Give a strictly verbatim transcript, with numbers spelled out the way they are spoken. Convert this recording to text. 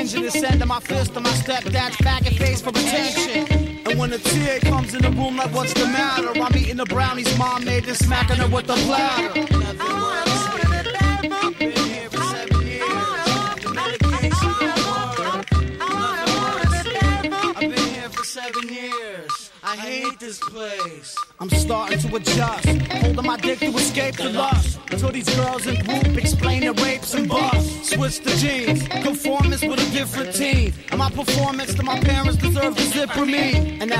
engine is sending my fist to my stepdad's faggot face for attention. And when the T A comes in the room like what's the matter, I'm eating the brownies mom made and smacking her with the platter. I've been here for seven years. The medication won't work. I've been here for seven years. I hate this place. I'm starting to adjust, holding my dick to escape the lust. Until these girls in group explain their rapes and busts. Switch the jeans, conformance with a different team. And my performance to my parents deserve the zip for me. And that